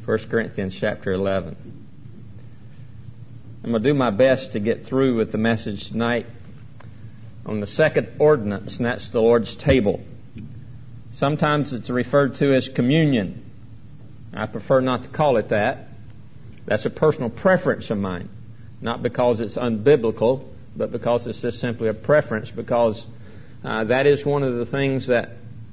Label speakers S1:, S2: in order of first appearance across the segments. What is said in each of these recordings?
S1: 1 Corinthians chapter 11. I'm going to do my best to get through with the message tonight on the second ordinance, and that's the Lord's table. Sometimes it's referred to as communion. I prefer not to call it that. That's a personal preference of mine. Not because it's unbiblical, but because it's just simply a preference, because that is one of the things that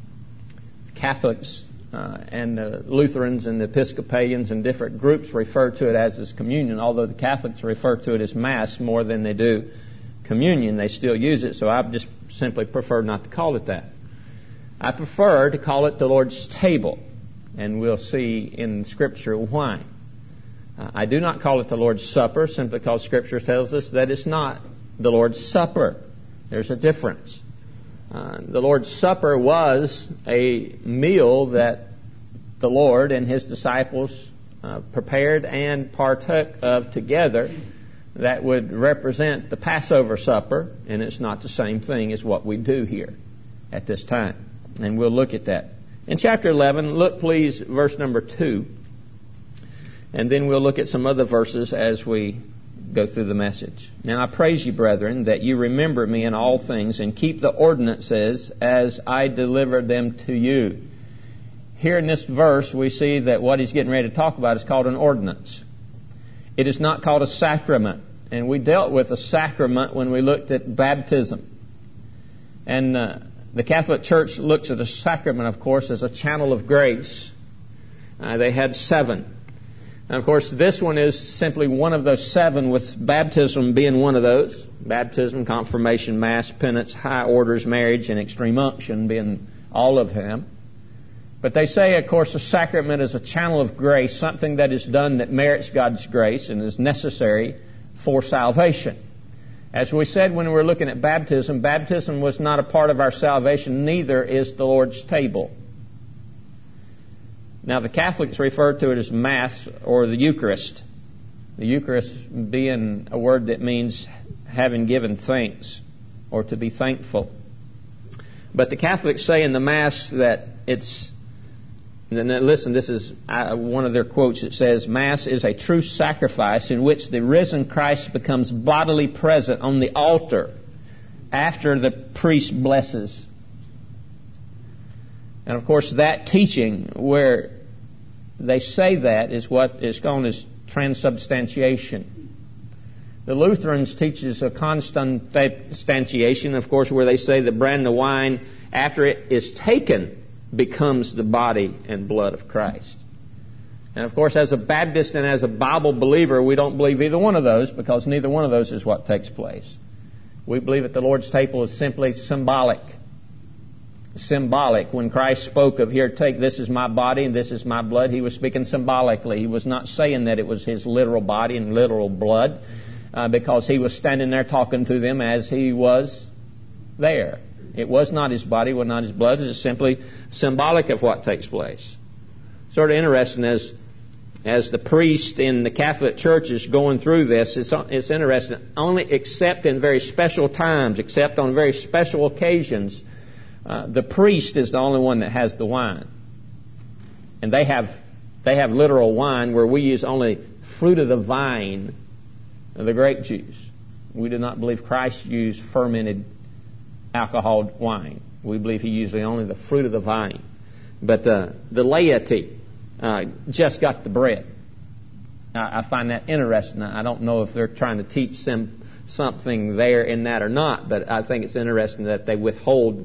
S1: Catholics and the Lutherans and the Episcopalians and different groups refer to it as communion, although the Catholics refer to it as Mass more than they do communion. They still use it, so I just simply prefer not to call it that. I prefer to call it the Lord's table, and we'll see in Scripture why. I do not call it the Lord's Supper simply because Scripture tells us that it's not the Lord's Supper. There's a difference. The Lord's Supper was a meal that the Lord and His disciples prepared and partook of together that would represent the Passover supper, and it's not the same thing as what we do here at this time. And we'll look at that. In chapter 11, look please, verse number 2, and then we'll look at some other verses as we go through the message. Now I praise you, brethren, that you remember me in all things and keep the ordinances as I delivered them to you. Here in this verse, we see that what he's getting ready to talk about is called an ordinance. It is not called a sacrament. And we dealt with a sacrament when we looked at baptism. And the Catholic Church looks at a sacrament, of course, as a channel of grace. They had 7. And of course, this one is simply one of those 7, with baptism being one of those. Baptism, confirmation, Mass, penance, high orders, marriage, and extreme unction being all of them. But they say, of course, a sacrament is a channel of grace, something that is done that merits God's grace and is necessary for salvation. As we said when we were looking at baptism, baptism was not a part of our salvation, neither is the Lord's table. Now, the Catholics refer to it as Mass or the Eucharist. The Eucharist being a word that means having given thanks or to be thankful. But the Catholics say in the Mass that it's... And listen, this is one of their quotes. It says, Mass is a true sacrifice in which the risen Christ becomes bodily present on the altar after the priest blesses. And of course, that teaching where they say that is what is known as transubstantiation. The Lutherans teaches a consubstantiation, of course, where they say the bread and the wine, after it is taken, becomes the body and blood of Christ. And of course, as a Baptist and as a Bible believer, we don't believe either one of those, because neither one of those is what takes place. We believe that the Lord's table is simply symbolic. Symbolic. When Christ spoke of, here, take, this is my body and this is my blood, He was speaking symbolically. He was not saying that it was His literal body and literal blood, because He was standing there talking to them as He was there. It was not His body, it was not His blood. It is simply symbolic of what takes place. Sort of interesting as the priest in the Catholic Church is going through this, it's interesting. Only except in very special times, except on very special occasions, the priest is the only one that has the wine. And they have literal wine, where we use only fruit of the vine, the grape juice. We do not believe Christ used fermented alcohol wine. We believe He used only the fruit of the vine. But the laity just got the bread. I find that interesting. I don't know if they're trying to teach them something there in that or not, but I think it's interesting that they withhold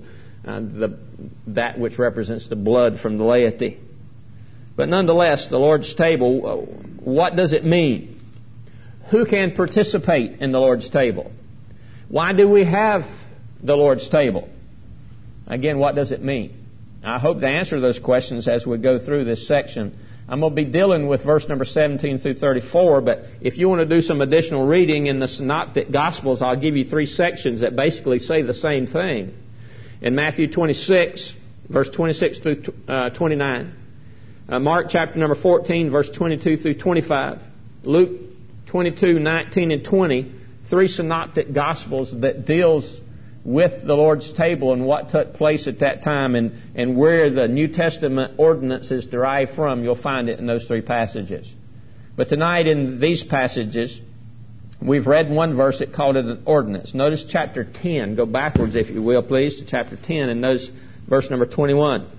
S1: that which represents the blood from the laity. But nonetheless, the Lord's table, what does it mean? Who can participate in the Lord's table? Why do we have the Lord's table? Again, what does it mean? I hope to answer those questions as we go through this section. I'm going to be dealing with verse number 17 through 34, but if you want to do some additional reading in the Synoptic Gospels, I'll give you 3 sections that basically say the same thing. In Matthew 26, verse 26 through 29. Mark chapter number 14, verse 22 through 25. Luke 22, 19 and 20. 3 Synoptic Gospels that deals with the Lord's table and what took place at that time and where the New Testament ordinance is derived from, you'll find it in those three passages. But tonight in these passages, we've read one verse that called it an ordinance. Notice chapter 10. Go backwards, if you will, please, to chapter 10 and notice verse number 21.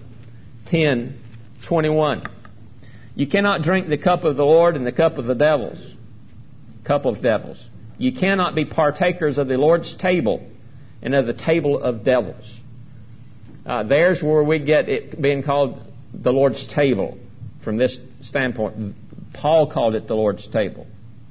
S1: 10:21. You cannot drink the cup of the Lord and the cup of the devils. Cup of devils. You cannot be partakers of the Lord's table and of the table of devils. There's where we get it being called the Lord's table from this standpoint. Paul called it the Lord's table.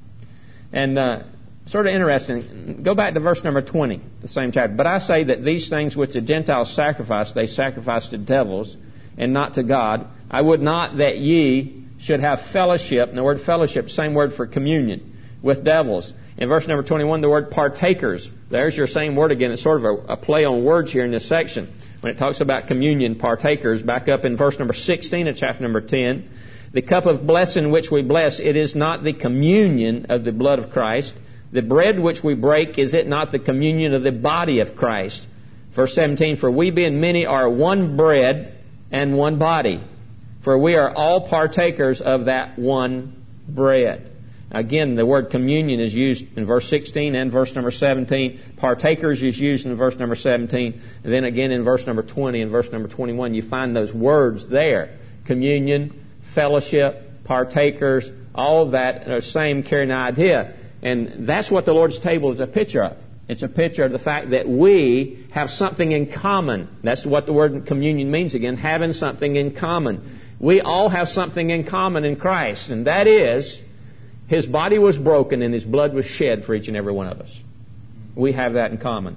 S1: And sort of interesting, go back to verse number 20, the same chapter. But I say that these things which the Gentiles sacrifice, they sacrifice to devils and not to God. I would not that ye should have fellowship, and the word fellowship, same word for communion, with devils. In verse number 21, the word partakers. There's your same word again. It's sort of a play on words here in this section. When it talks about communion, partakers, back up in verse number 16 of chapter number 10. The cup of blessing which we bless, it is not the communion of the blood of Christ. The bread which we break, is it not the communion of the body of Christ? Verse 17, for we being many are one bread and one body. For we are all partakers of that one bread. Again, the word communion is used in verse 16 and verse number 17. Partakers is used in verse number 17. And then again in verse number 20 and verse number 21, you find those words there. Communion, fellowship, partakers, all of that are the same carrying idea. And that's what the Lord's table is a picture of. It's a picture of the fact that we have something in common. That's what the word communion means again, having something in common. We all have something in common in Christ, and that is His body was broken and His blood was shed for each and every one of us. We have that in common.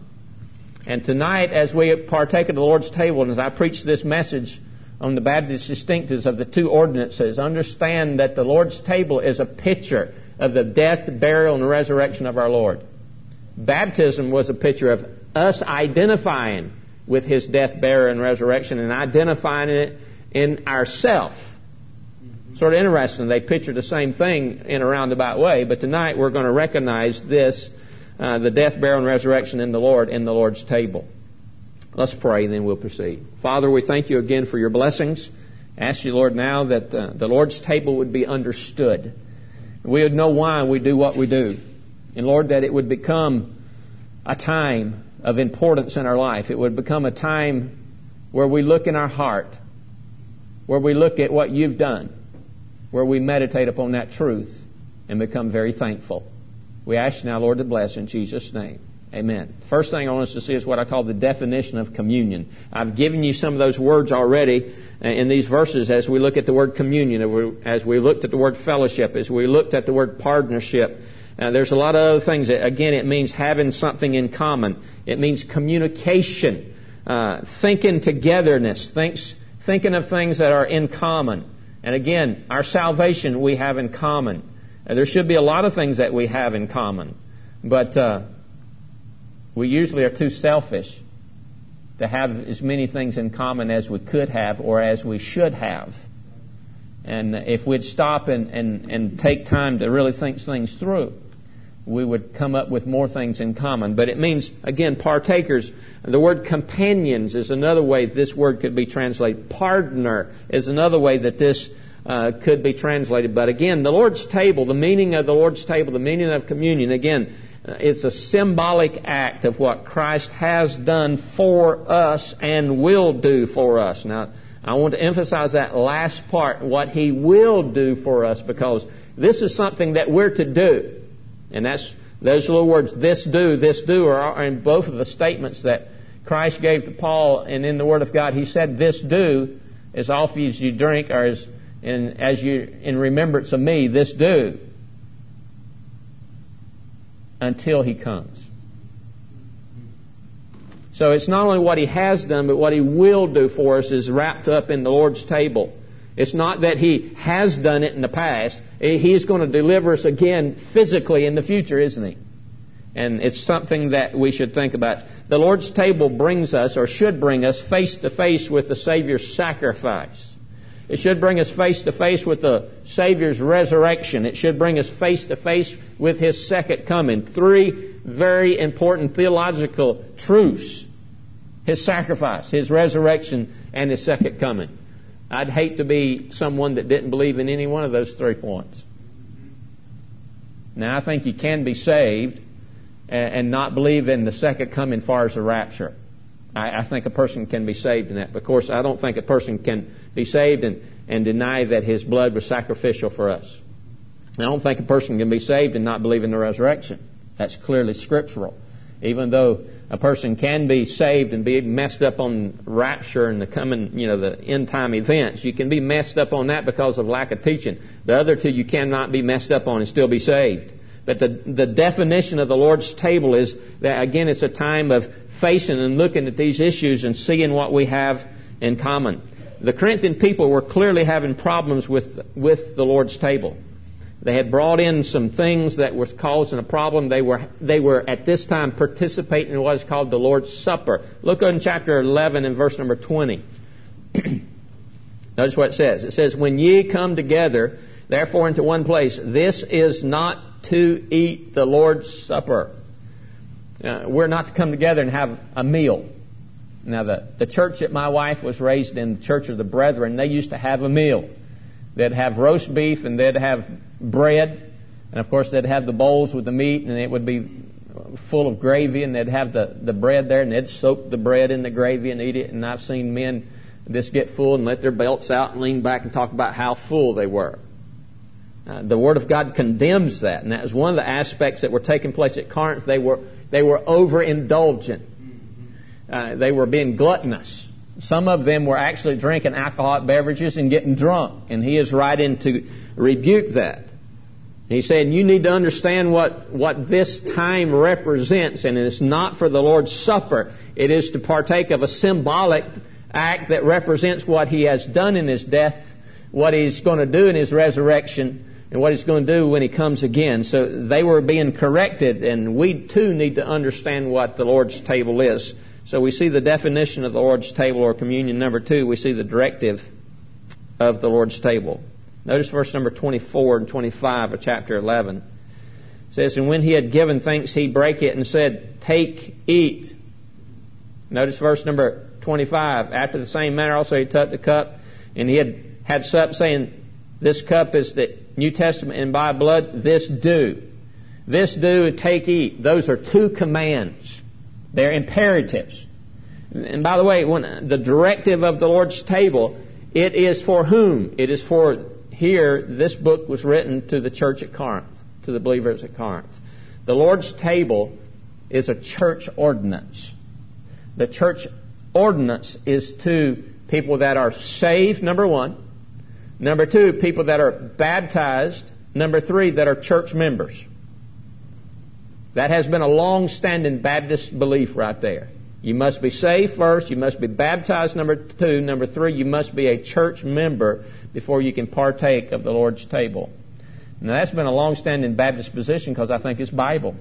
S1: And tonight, as we partake of the Lord's table, and as I preach this message on the Baptist distinctives of the two ordinances, understand that the Lord's table is a picture of the death, burial, and resurrection of our Lord. Baptism was a picture of us identifying with His death, burial, and resurrection, and identifying it in ourself. Sort of interesting. They picture the same thing in a roundabout way, but tonight we're going to recognize this, the death, burial, and resurrection in the Lord, in the Lord's table. Let's pray, and then we'll proceed. Father, we thank You again for Your blessings. I ask You, Lord, now that the Lord's table would be understood. We would know why we do what we do. And, Lord, that it would become a time of importance in our life. It would become a time where we look in our heart, where we look at what You've done, where we meditate upon that truth and become very thankful. We ask You now, Lord, to bless in Jesus' name. Amen. First thing I want us to see is what I call the definition of communion. I've given you some of those words already in these verses as we look at the word communion, as we looked at the word fellowship, as we looked at the word partnership. There's a lot of other things. Again, it means having something in common. It means communication, thinking togetherness, thinking of things that are in common. And again, our salvation we have in common. There should be a lot of things that we have in common. But we usually are too selfish to have as many things in common as we could have or as we should have. And if we'd stop and take time to really think things through, we would come up with more things in common. But it means, again, partakers. The word companions is another way this word could be translated. Partner is another way that this could be translated. But again, the Lord's table, the meaning of the Lord's table, the meaning of communion, again, it's a symbolic act of what Christ has done for us and will do for us. Now, I want to emphasize that last part, what He will do for us, because this is something that we're to do. And those little words, this do, are in both of the statements that Christ gave to Paul and in the Word of God. He said, this do, as often as you drink, or as you in remembrance of me, this do, until He comes. So it's not only what He has done, but what He will do for us is wrapped up in the Lord's table. It's not that He has done it in the past. He's going to deliver us again physically in the future, isn't He? And it's something that we should think about. The Lord's table brings us, or should bring us, face to face with the Savior's sacrifice. It should bring us face to face with the Savior's resurrection. It should bring us face to face with His second coming. Three very important theological truths. His sacrifice, His resurrection, and His second coming. I'd hate to be someone that didn't believe in any one of those 3 points. Now, I think you can be saved and not believe in the second coming as far as the rapture. I think a person can be saved in that. But of course, I don't think a person can be saved and deny that His blood was sacrificial for us. I don't think a person can be saved and not believe in the resurrection. That's clearly scriptural. Even though a person can be saved and be messed up on rapture and the coming, the end time events, you can be messed up on that because of lack of teaching. The other two you cannot be messed up on and still be saved. But the definition of the Lord's table is that, again, it's a time of facing and looking at these issues and seeing what we have in common. The Corinthian people were clearly having problems with the Lord's table. They had brought in some things that were causing a problem. They were at this time participating in what is called the Lord's Supper. Look in chapter 11 and verse number 20. Notice what it says. It says, "When ye come together, therefore into one place, this is not to eat the Lord's Supper." We're not to come together and have a meal. Now, the church that my wife was raised in, the Church of the Brethren, they used to have a meal. They'd have roast beef and they'd have bread. And, of course, they'd have the bowls with the meat and it would be full of gravy. And they'd have the bread there and they'd soak the bread in the gravy and eat it. And I've seen men just get full and let their belts out and lean back and talk about how full they were. The Word of God condemns that. And that was one of the aspects that were taking place at Corinth. They were overindulgent. They were being gluttonous. Some of them were actually drinking alcoholic beverages and getting drunk. And he is writing to rebuke that. He's saying you need to understand what this time represents. And it's not for the Lord's Supper. It is to partake of a symbolic act that represents what He has done in His death, what He's going to do in His resurrection, and what He's going to do when He comes again. So they were being corrected, and we too need to understand what the Lord's table is. So we see the definition of the Lord's table or communion. Number 2, we see the directive of the Lord's table. Notice verse number 24 and 25 of chapter 11. It says, "And when He had given thanks, He brake it and said, Take, eat." Notice verse number 25. "After the same manner also He took the cup, and He had supped, saying, This cup is the New Testament in my blood. This do. This do, and take, eat." Those are 2 commands. They're imperatives. And by the way, when the directive of the Lord's table, it is for whom? It is for, here, this book was written to the church at Corinth, to the believers at Corinth. The Lord's table is a church ordinance. The church ordinance is to people that are saved, number 1. Number 2, people that are baptized. Number 3, that are church members. That has been a long-standing Baptist belief right there. You must be saved first. You must be baptized, number 2. Number 3, you must be a church member before you can partake of the Lord's table. Now, that's been a long-standing Baptist position because I think it's Bible.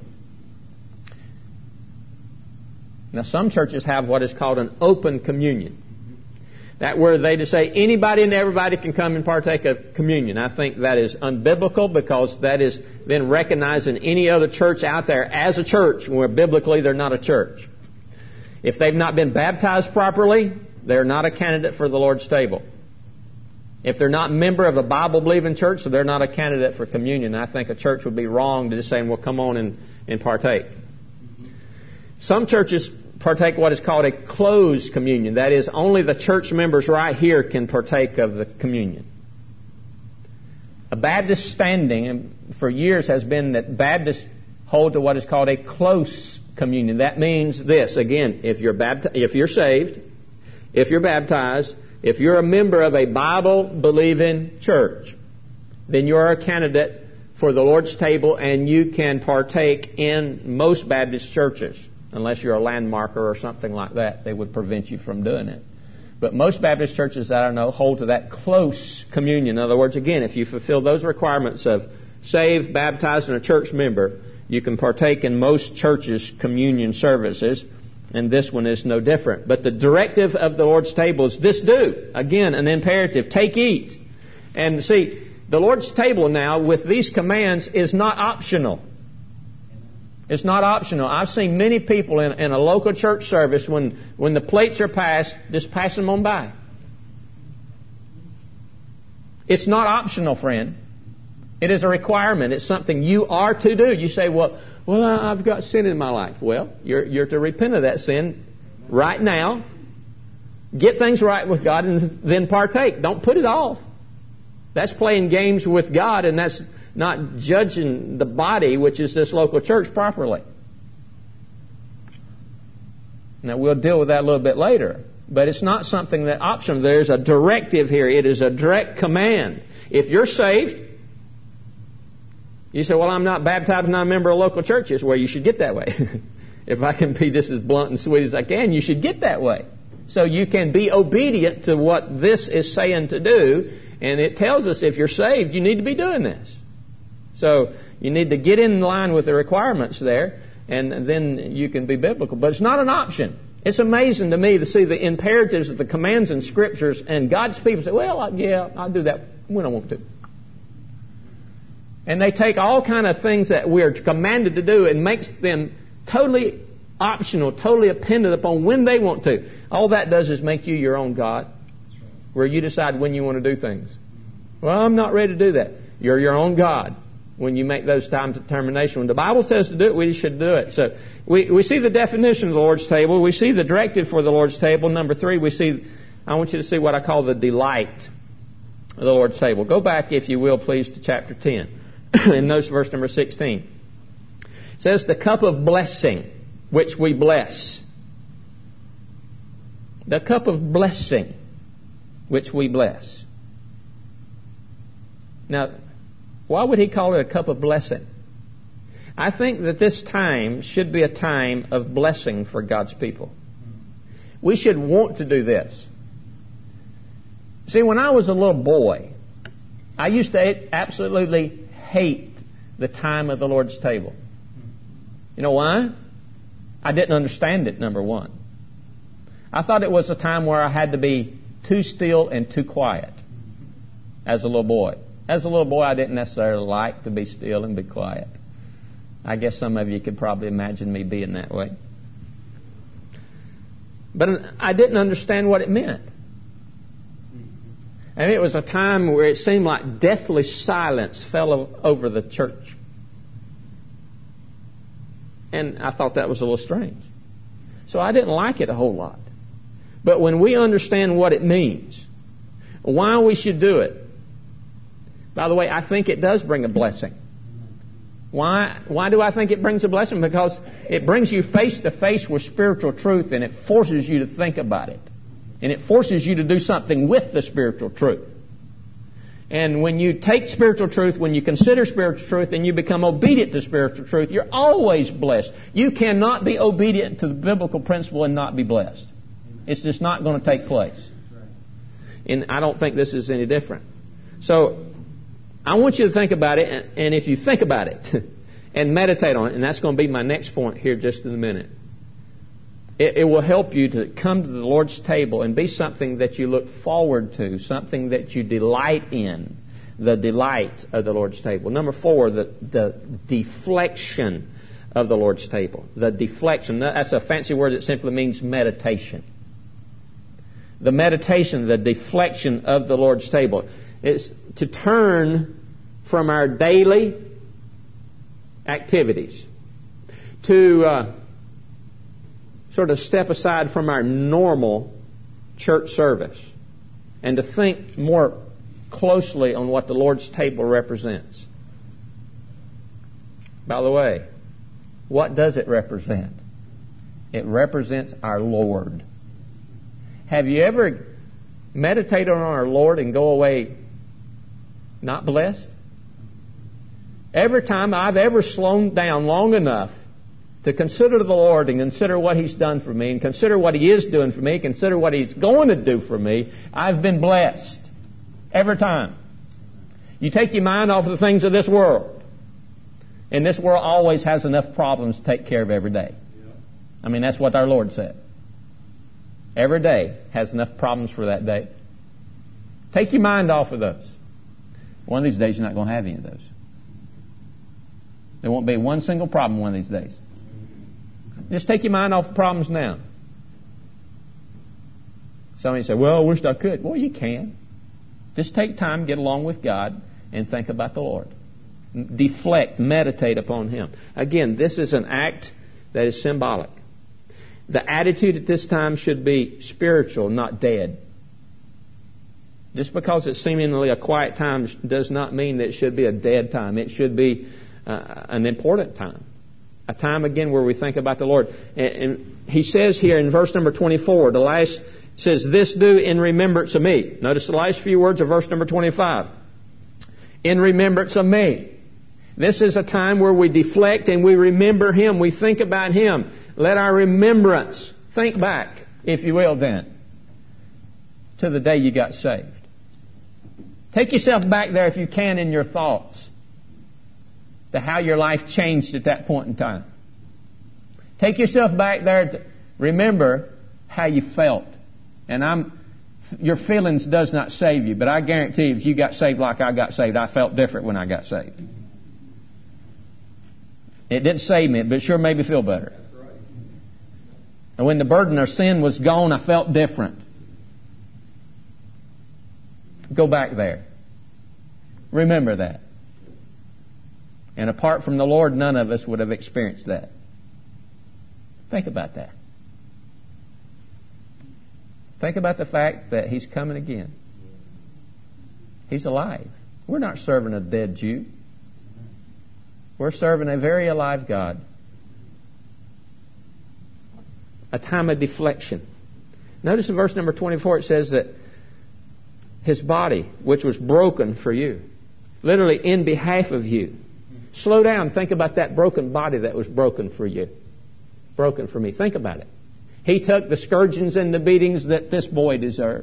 S1: Now, some churches have what is called an open communion. That where they just say anybody and everybody can come and partake of communion. I think that is unbiblical because that is then recognizing any other church out there as a church where biblically they're not a church. If they've not been baptized properly, they're not a candidate for the Lord's table. If they're not a member of a Bible-believing church, so they're not a candidate for communion. I think a church would be wrong to just say, well, come on and partake. Some churches partake what is called a closed communion. That is, only the church members right here can partake of the communion. A Baptist standing for years has been that Baptists hold to what is called a close communion. That means this, again, if you're saved, if you're baptized, if you're a member of a Bible-believing church, then you are a candidate for the Lord's table and you can partake in most Baptist churches. Unless you're a landmarker or something like that, they would prevent you from doing it. But most Baptist churches that I know hold to that close communion. In other words, again, if you fulfill those requirements of saved, baptized, and a church member, you can partake in most churches' communion services. And this one is no different. But the directive of the Lord's table is this do. Again, an imperative. Take, eat. And see, the Lord's table now with these commands is not optional. It's not optional. I've seen many people in a local church service, when the plates are passed, just pass them on by. It's not optional, friend. It is a requirement. It's something you are to do. You say, well, I've got sin in my life. Well, you're to repent of that sin right now. Get things right with God and then partake. Don't put it off. That's playing games with God, and that's not judging the body, which is this local church, properly. Now, we'll deal with that a little bit later. But it's not something that optional. There's a directive here. It is a direct command. If you're saved, you say, well, I'm not baptized and I'm a member of local churches. Well, you should get that way. If I can be just as blunt and sweet as I can, you should get that way. So you can be obedient to what this is saying to do. And it tells us if you're saved, you need to be doing this. So you need to get in line with the requirements there, and then you can be biblical. But it's not an option. It's amazing to me to see the imperatives of the commands in Scriptures, and God's people say, well, I'll do that when I want to. And they take all kind of things that we're commanded to do and makes them totally optional, totally dependent upon when they want to. All that does is make you your own God, where you decide when you want to do things. Well, I'm not ready to do that. You're your own God when you make those times of determination. When the Bible says to do it, we should do it. So we see the definition of the Lord's table. We see the directive for the Lord's table. Number 3, I want you to see what I call the delight of the Lord's table. Go back, if you will, please, to chapter 10. And notice verse number 16. It says, the cup of blessing, which we bless. The cup of blessing, which we bless. Now, why would he call it a cup of blessing? I think that this time should be a time of blessing for God's people. We should want to do this. See, when I was a little boy, I used to absolutely hate the time of the Lord's table. You know why? I didn't understand it, number one. I thought it was a time where I had to be too still and too quiet as a little boy. As a little boy, I didn't necessarily like to be still and be quiet. I guess some of you could probably imagine me being that way. But I didn't understand what it meant. And it was a time where it seemed like deathly silence fell over the church. And I thought that was a little strange. So I didn't like it a whole lot. But when we understand what it means, why we should do it, by the way, I think it does bring a blessing. Why do I think it brings a blessing? Because it brings you face to face with spiritual truth, and it forces you to think about it. And it forces you to do something with the spiritual truth. And when you take spiritual truth, when you consider spiritual truth, and you become obedient to spiritual truth, you're always blessed. You cannot be obedient to the biblical principle and not be blessed. It's just not going to take place. And I don't think this is any different. So I want you to think about it, and if you think about it and meditate on it, and that's going to be my next point here just in a minute, it will help you to come to the Lord's table and be something that you look forward to, something that you delight in, the delight of the Lord's table. Number 4, the deflection of the Lord's table. The deflection, that's a fancy word that simply means meditation. The meditation, the deflection of the Lord's table. It's to turn from our daily activities to sort of step aside from our normal church service and to think more closely on what the Lord's table represents. By the way, what does it represent? It represents our Lord. Have you ever meditated on our Lord and go away not blessed? Every time I've ever slowed down long enough to consider the Lord and consider what He's done for me and consider what He is doing for me, consider what He's going to do for me, I've been blessed. Every time. You take your mind off of the things of this world. And this world always has enough problems to take care of every day. I mean, that's what our Lord said. Every day has enough problems for that day. Take your mind off of those. One of these days you're not going to have any of those. There won't be one single problem one of these days. Just take your mind off the problems now. Somebody say, well, I wish I could. Well, you can. Just take time, get along with God, and think about the Lord. Deflect, meditate upon Him. Again, this is an act that is symbolic. The attitude at this time should be spiritual, not dead. Just because it's seemingly a quiet time does not mean that it should be a dead time. It should be an important time. A time, again, where we think about the Lord. And he says here in verse number 24, the last says, this do in remembrance of me. Notice the last few words of verse number 25. In remembrance of me. This is a time where we deflect and we remember Him. We think about Him. Let our remembrance, think back, if you will then, to the day you got saved. Take yourself back there if you can in your thoughts to how your life changed at that point in time. Take yourself back there to remember how you felt. And your feelings does not save you, but I guarantee you, if you got saved like I got saved, I felt different when I got saved. It didn't save me, but it sure made me feel better. And when the burden of sin was gone, I felt different. Go back there. Remember that. And apart from the Lord, none of us would have experienced that. Think about that. Think about the fact that He's coming again. He's alive. We're not serving a dead Jew. We're serving a very alive God. A time of deflection. Notice in verse number 24 it says that His body, which was broken for you, literally in behalf of you. Slow down. Think about that broken body that was broken for you. Broken for me. Think about it. He took the scourgings and the beatings that this boy deserved.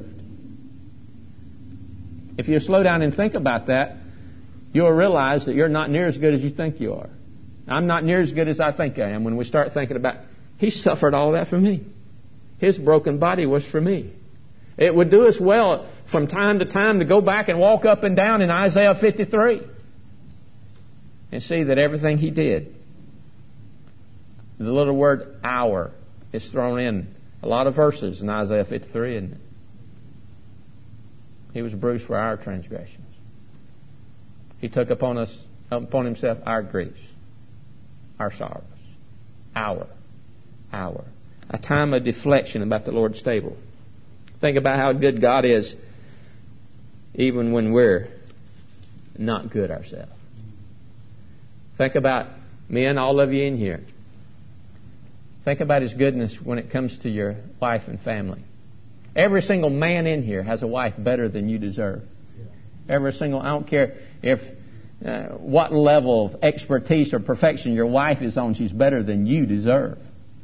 S1: If you slow down and think about that, you'll realize that you're not near as good as you think you are. I'm not near as good as I think I am. When we start thinking about, He suffered all that for me. His broken body was for me. It would do us well from time to time to go back and walk up and down in Isaiah 53 and see that everything He did. The little word "our" is thrown in a lot of verses in Isaiah 53, isn't it? He was bruised for our transgressions. He took upon Himself our griefs, our sorrows. Our. A time of deflection about the Lord's table. Think about how good God is even when we're not good ourselves. Think about men, all of you in here. Think about His goodness when it comes to your wife and family. Every single man in here has a wife better than you deserve. Every single, I don't care if what level of expertise or perfection your wife is on, she's better than you deserve.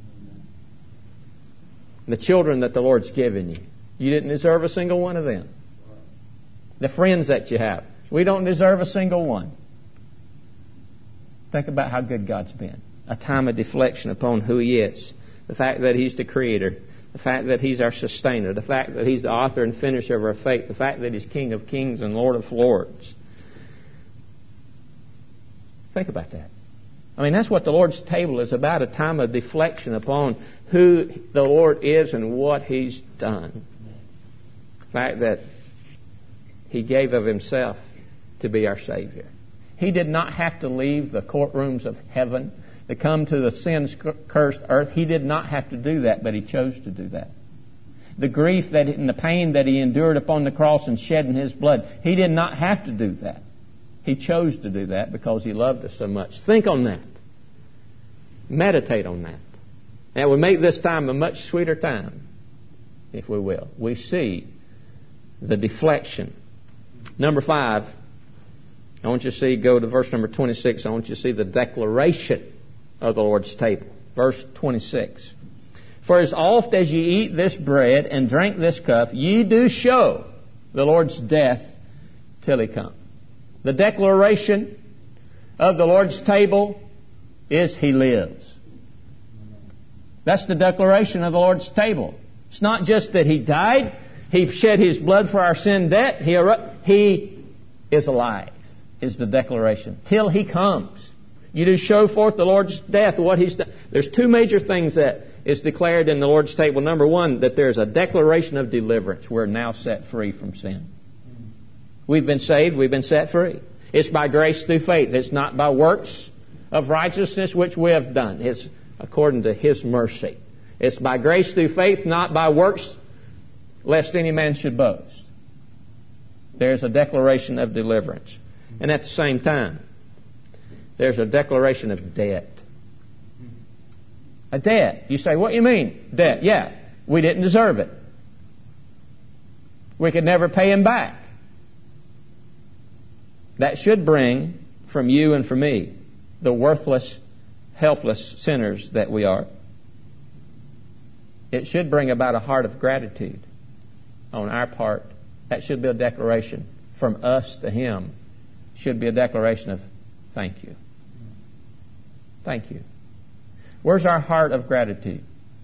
S1: The children that the Lord's given you, you didn't deserve a single one of them. The friends that you have, we don't deserve a single one. Think about how good God's been. A time of deflection upon who He is. The fact that He's the Creator. The fact that He's our sustainer. The fact that He's the author and finisher of our faith. The fact that He's King of kings and Lord of lords. Think about that. I mean, that's what the Lord's table is about. A time of deflection upon who the Lord is and what He's done. The fact that He gave of Himself to be our Savior. He did not have to leave the courtrooms of heaven to come to the sin-cursed earth. He did not have to do that, but He chose to do that. The grief that and the pain that He endured upon the cross and shedding His blood, He did not have to do that. He chose to do that because He loved us so much. Think on that. Meditate on that. That would make this time a much sweeter time, if we will. We see the deflection. Number 5, I want you to see, go to verse number 26. I want you to see the declaration of the Lord's table. Verse 26. For as oft as ye eat this bread and drink this cup, ye do show the Lord's death till He come. The declaration of the Lord's table is He lives. That's the declaration of the Lord's table. It's not just that He died, He shed His blood for our sin debt, He is alive, is the declaration. Till He comes. You do show forth the Lord's death, what He's done. There's two major things that is declared in the Lord's table. Number one, that there's a declaration of deliverance. We're now set free from sin. We've been saved. We've been set free. It's by grace through faith. It's not by works of righteousness which we have done. It's according to His mercy. It's by grace through faith, not by works, lest any man should boast. There's a declaration of deliverance. And at the same time, there's a declaration of debt. A debt. You say, what do you mean? Debt. Yeah, we didn't deserve it. We could never pay Him back. That should bring from you and from me, the worthless, helpless sinners that we are, it should bring about a heart of gratitude on our part. That should be a declaration from us to Him. Should be a declaration of thank you. Thank you. Where's our heart of gratitude?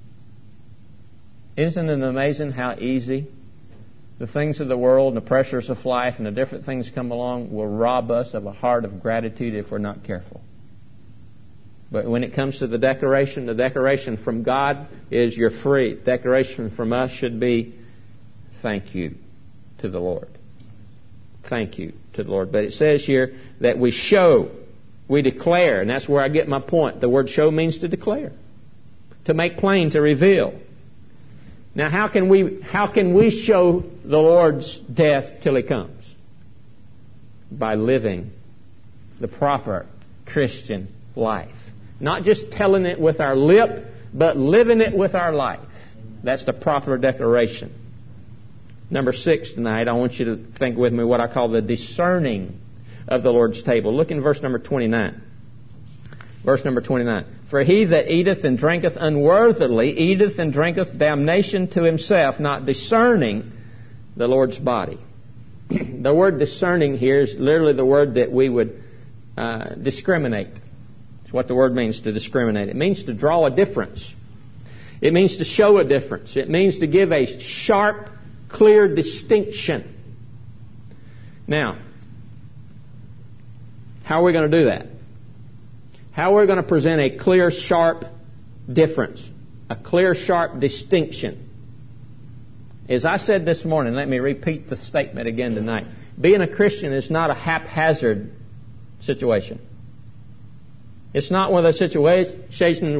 S1: Isn't it amazing how easy the things of the world and the pressures of life and the different things come along will rob us of a heart of gratitude if we're not careful? But when it comes to the declaration from God is you're free. The declaration from us should be thank you to the Lord. Thank you to the Lord. But it says here that we show, we declare, and that's where I get my point. The word show means to declare, to make plain, to reveal. Now how can we show the Lord's death till He comes? By living the proper Christian life. Not just telling it with our lip, but living it with our life. That's the proper declaration. Number 6 tonight, I want you to think with me what I call the discerning of the Lord's table. Look in verse number 29. Verse number 29. For he that eateth and drinketh unworthily eateth and drinketh damnation to himself, not discerning the Lord's body. The word discerning here is literally the word that we would discriminate. It's what the word means, to discriminate. It means to draw a difference. It means to show a difference. It means to give a sharp, clear distinction. Now, how are we going to do that? How are we going to present a clear, sharp difference? A clear, sharp distinction? As I said this morning, let me repeat the statement again tonight. Being a Christian is not a haphazard situation. It's not one of those situations,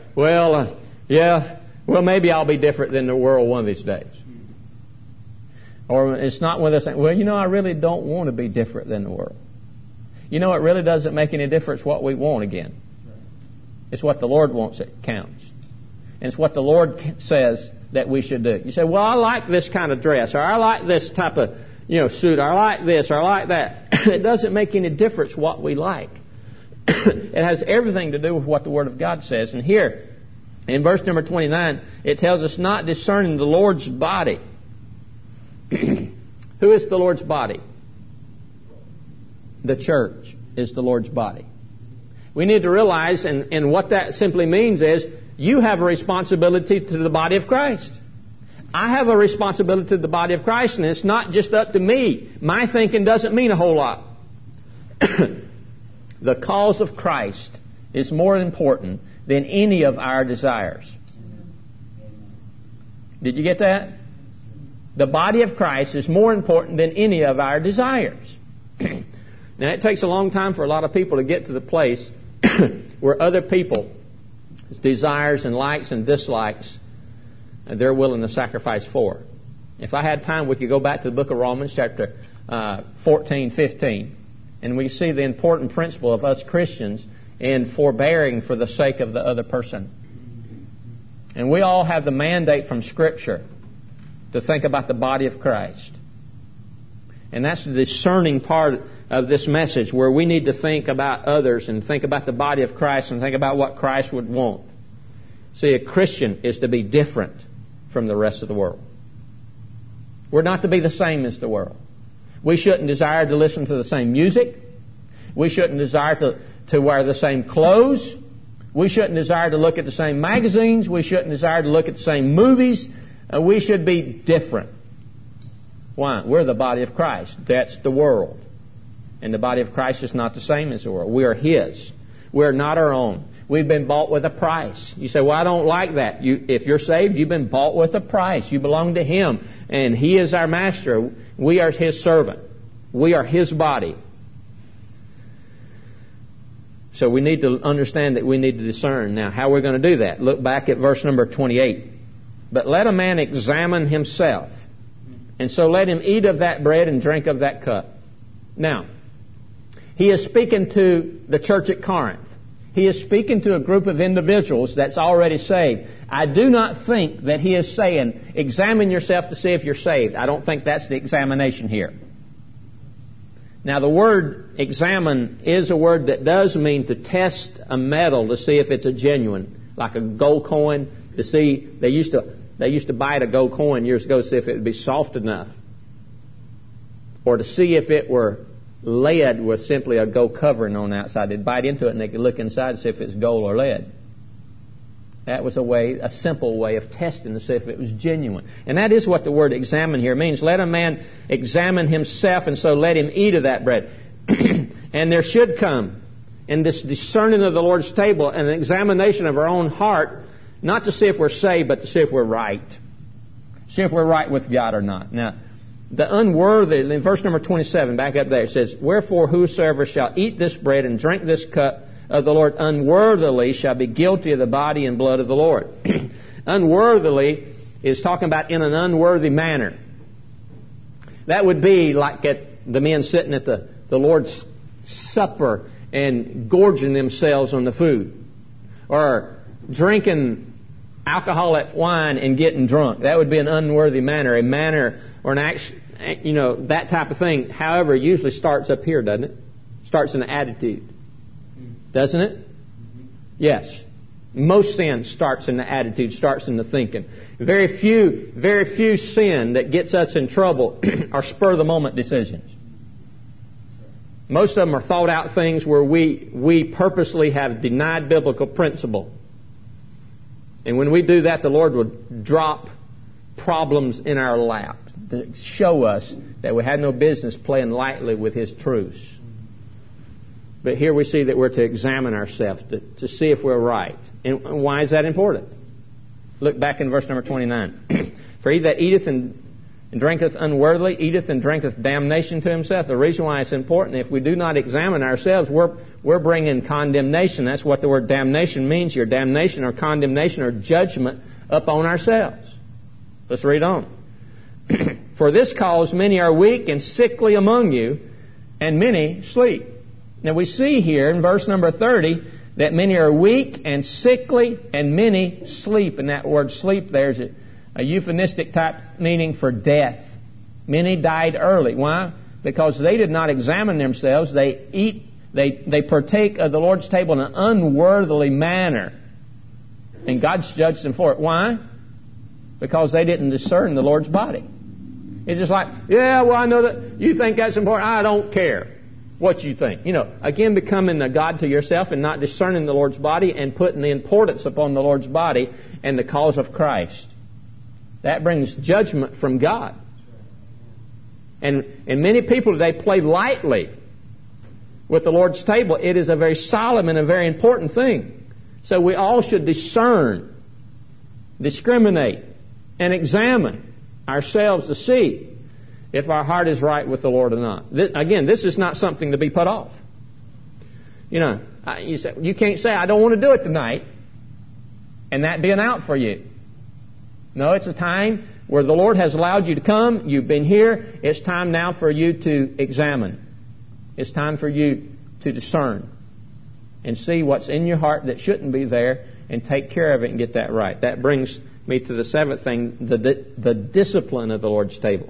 S1: maybe I'll be different than the world one of these days. Or it's not one of those things, I really don't want to be different than the world. It really doesn't make any difference what we want again. It's what the Lord wants that counts. And it's what the Lord says that we should do. You say, I like this kind of dress, or I like this type of suit, or I like this, or I like that. It doesn't make any difference what we like. It has everything to do with what the Word of God says. And here, in verse number 29, it tells us not discerning the Lord's body. Who is the Lord's body? The church is the Lord's body. We need to realize, and what that simply means is, you have a responsibility to the body of Christ. I have a responsibility to the body of Christ, and it's not just up to me. My thinking doesn't mean a whole lot. The cause of Christ is more important than any of our desires. Did you get that? The body of Christ is more important than any of our desires. Now, it takes a long time for a lot of people to get to the place where other people's desires and likes and dislikes they're willing to sacrifice for. If I had time, we could go back to the book of Romans, chapter 14, 15, and we see the important principle of us Christians in forbearing for the sake of the other person. And we all have the mandate from Scripture to think about the body of Christ. And that's the discerning part of this message, where we need to think about others and think about the body of Christ and think about what Christ would want. See, a Christian is to be different from the rest of the world. We're not to be the same as the world. We shouldn't desire to listen to the same music. We shouldn't desire to wear the same clothes. We shouldn't desire to look at the same magazines. We shouldn't desire to look at the same movies. We should be different. Why? We're the body of Christ. That's the world. And the body of Christ is not the same as the world. We are His. We're not our own. We've been bought with a price. You say, well, I don't like that. If you're saved, you've been bought with a price. You belong to Him, and He is our master. We are His servant. We are His body. So we need to understand that we need to discern. Now, how we're going to do that? Look back at verse number 28. But let a man examine himself, and so let him eat of that bread and drink of that cup. Now, he is speaking to the church at Corinth. He is speaking to a group of individuals that's already saved. I do not think that he is saying, examine yourself to see if you're saved. I don't think that's the examination here. Now, the word examine is a word that does mean to test a metal to see if it's a genuine, like a gold coin. To see, they used to bite a gold coin years ago to see if it would be soft enough, or to see if it were lead with simply a gold covering on the outside. They'd bite into it and they could look inside to see if it's gold or lead. That was a simple way of testing to see if it was genuine. And that is what the word examine here means. Let a man examine himself, and so let him eat of that bread. And there should come, in this discerning of the Lord's table, an examination of our own heart, not to see if we're saved, but to see if we're right. See if we're right with God or not. Now, the unworthy, in verse number 27, back up there, it says, wherefore whosoever shall eat this bread and drink this cup of the Lord unworthily shall be guilty of the body and blood of the Lord. Unworthily is talking about in an unworthy manner. That would be like at the men sitting at the Lord's Supper and gorging themselves on the food, or drinking alcoholic wine and getting drunk. That would be an unworthy manner, a manner or an action, that type of thing. However, it usually starts up here, doesn't it? Starts in the attitude. Doesn't it? Yes. Most sin starts in the attitude, starts in the thinking. Very few sin that gets us in trouble are spur-of-the-moment decisions. Most of them are thought-out things where we purposely have denied biblical principle. And when we do that, the Lord will drop problems in our lap to show us that we had no business playing lightly with His truths. But here we see that we're to examine ourselves to see if we're right. And why is that important? Look back in verse number 29. For he that eateth and drinketh unworthily, eateth and drinketh damnation to himself. The reason why it's important, if we do not examine ourselves, we're bringing condemnation. That's what the word damnation means here. Damnation or condemnation or judgment upon ourselves. Let's read on. For this cause many are weak and sickly among you, and many sleep. Now we see here in verse number 30 that many are weak and sickly and many sleep. And that word sleep there is a euphemistic type meaning for death. Many died early. Why? Because they did not examine themselves. They partake of the Lord's table in an unworthily manner. And God's judged them for it. Why? Because they didn't discern the Lord's body. It's just like, yeah, well, I know that you think that's important. I don't care what you think. Again, becoming a God to yourself and not discerning the Lord's body and putting the importance upon the Lord's body and the cause of Christ. That brings judgment from God. And many people today play lightly with the Lord's table. It is a very solemn and a very important thing. So we all should discern, discriminate, and examine ourselves to see if our heart is right with the Lord or not. This is not something to be put off. You can't say, I don't want to do it tonight, and that be an out for you. No, it's a time where the Lord has allowed you to come. You've been here. It's time now for you to examine. It's time for you to discern and see what's in your heart that shouldn't be there and take care of it and get that right. That brings me to the seventh thing, the discipline of the Lord's table.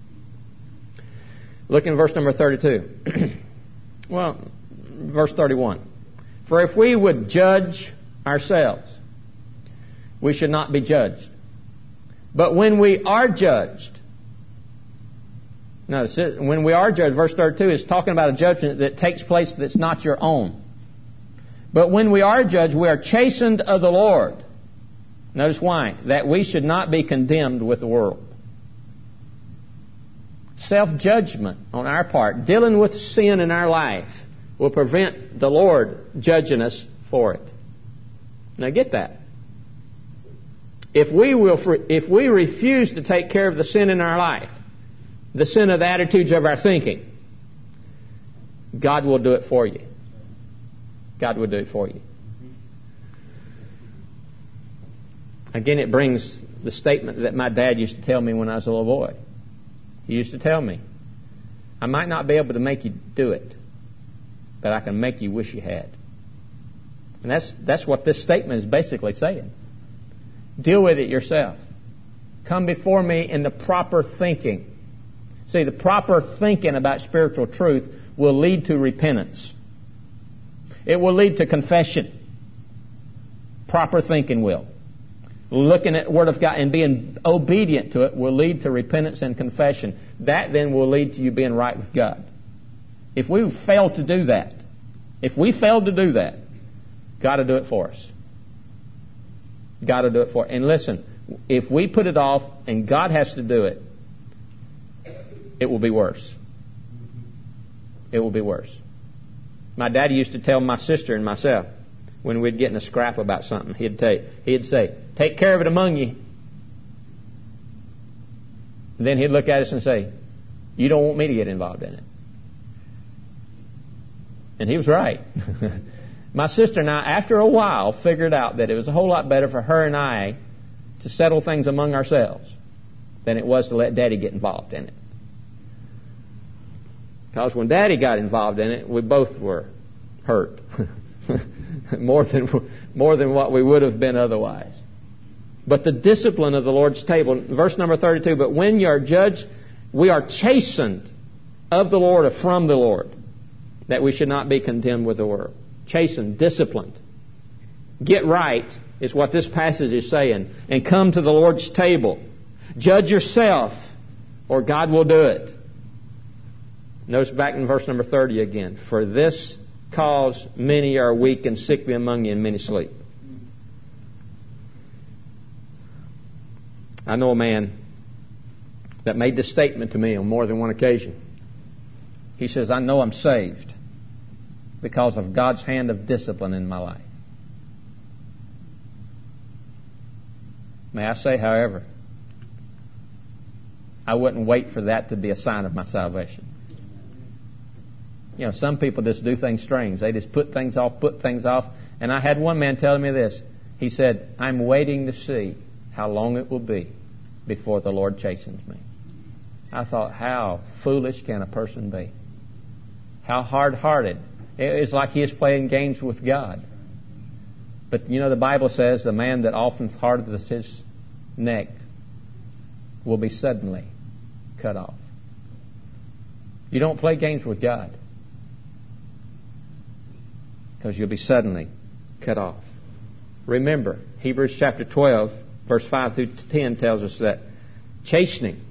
S1: Look in verse number 32. Verse 31. For if we would judge ourselves, we should not be judged. But when we are judged, notice it, when we are judged, verse 32 is talking about a judgment that takes place that's not your own. But when we are judged, we are chastened of the Lord. Notice why? That we should not be condemned with the world. Self-judgment on our part, dealing with sin in our life, will prevent the Lord judging us for it. Now get that. If we refuse to take care of the sin in our life, the sin of the attitudes of our thinking, God will do it for you. God will do it for you. Again, it brings the statement that my dad used to tell me when I was a little boy. He used to tell me, I might not be able to make you do it, but I can make you wish you had. And that's what this statement is basically saying. Deal with it yourself. Come before me in the proper thinking. See, the proper thinking about spiritual truth will lead to repentance. It will lead to confession. Proper thinking will. Looking at the Word of God and being obedient to it will lead to repentance and confession. That then will lead to you being right with God. If we fail to do that, God will do it for us. God will do it for us. And listen, if we put it off and God has to do it, it will be worse. It will be worse. My daddy used to tell my sister and myself when we'd get in a scrap about something, he'd say, take care of it among you. And then he'd look at us and say, you don't want me to get involved in it. And he was right. My sister and I, after a while, figured out that it was a whole lot better for her and I to settle things among ourselves than it was to let Daddy get involved in it. Because when Daddy got involved in it, we both were hurt. more than what we would have been otherwise. But the discipline of the Lord's table, verse number 32, but when you are judged, we are chastened of the Lord or from the Lord, that we should not be condemned with the world. Chastened, disciplined. Get right is what this passage is saying. And come to the Lord's table. Judge yourself, or God will do it. Notice back in verse number 30 again. For this cause many are weak and sickly among you, and many sleep. I know a man that made this statement to me on more than one occasion. He says, I know I'm saved because of God's hand of discipline in my life. May I say, however, I wouldn't wait for that to be a sign of my salvation. You know, some people just do things strange. They just put things off. And I had one man telling me this. He said, I'm waiting to see how long it will be before the Lord chastens me. I thought, how foolish can a person be? How hard-hearted. It's like he is playing games with God. But you know, the Bible says the man that often hardens his neck will be suddenly cut off. You don't play games with God, because you'll be suddenly cut off. Remember, Hebrews chapter 12, verse 5 through 10 tells us that chastening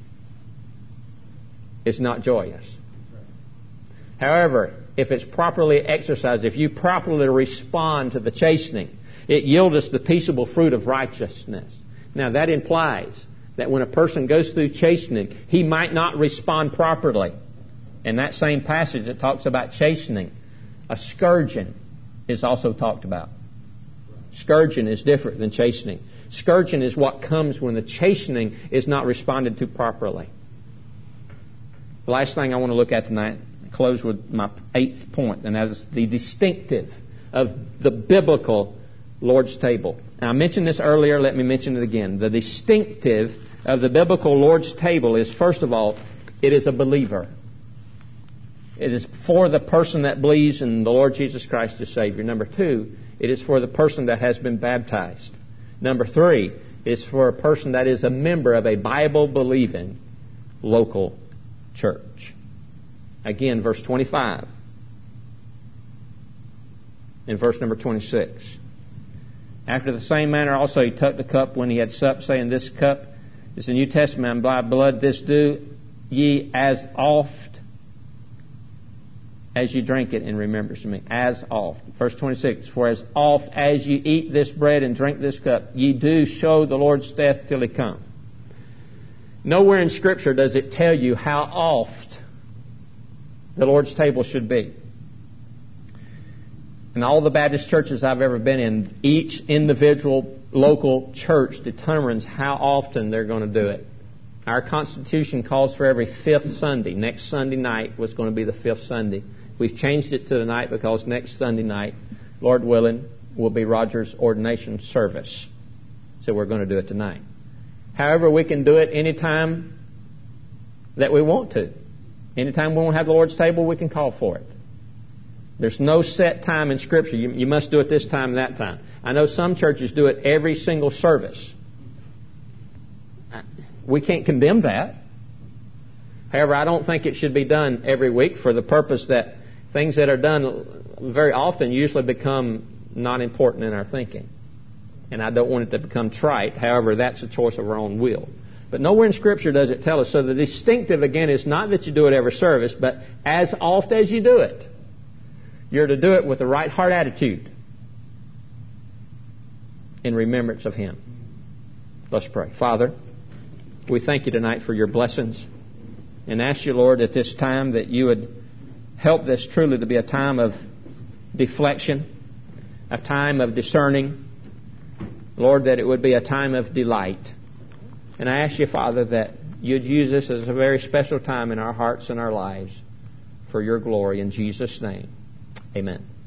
S1: is not joyous. However, if it's properly exercised, if you properly respond to the chastening, it yields us the peaceable fruit of righteousness. Now that implies that when a person goes through chastening, he might not respond properly. In that same passage it talks about chastening. A scourging is also talked about. Scourging is different than chastening. Scourging is what comes when the chastening is not responded to properly. The last thing I want to look at tonight, close with my 8th point, and that is the distinctive of the biblical Lord's table. Now, I mentioned this earlier, let me mention it again. The distinctive of the biblical Lord's table is, first of all, it is a believer. It is for the person that believes in the Lord Jesus Christ as Savior. Number 2, it is for the person that has been baptized. Number 3, it's for a person that is a member of a Bible-believing local church. Again, verse 25 and verse number 26. After the same manner also he took the cup when he had supped, saying, this cup is the New Testament in my blood. This do ye as oft as you drink it in remembrance of me. As oft. Verse 26. For as oft as you eat this bread and drink this cup, ye do show the Lord's death till he come. Nowhere in Scripture does it tell you how oft the Lord's table should be. In all the Baptist churches I've ever been in, each individual local church determines how often they're going to do it. Our Constitution calls for every fifth Sunday. Next Sunday night was going to be the fifth Sunday. We've changed it to the night because next Sunday night, Lord willing, will be Roger's ordination service. So we're going to do it tonight. However, we can do it anytime that we want to. Anytime we want to have the Lord's table, we can call for it. There's no set time in Scripture. You must do it this time and that time. I know some churches do it every single service. We can't condemn that. However, I don't think it should be done every week for the purpose that things that are done very often usually become not important in our thinking. And I don't want it to become trite. However, that's a choice of our own will. But nowhere in Scripture does it tell us. So the distinctive, again, is not that you do it every service, but as oft as you do it. You're to do it with the right heart attitude in remembrance of Him. Let's pray. Father, we thank You tonight for Your blessings and ask You, Lord, at this time that You would help this truly to be a time of deflection, a time of discerning. Lord, that it would be a time of delight. And I ask You, Father, that You'd use this as a very special time in our hearts and our lives for Your glory. In Jesus' name, amen.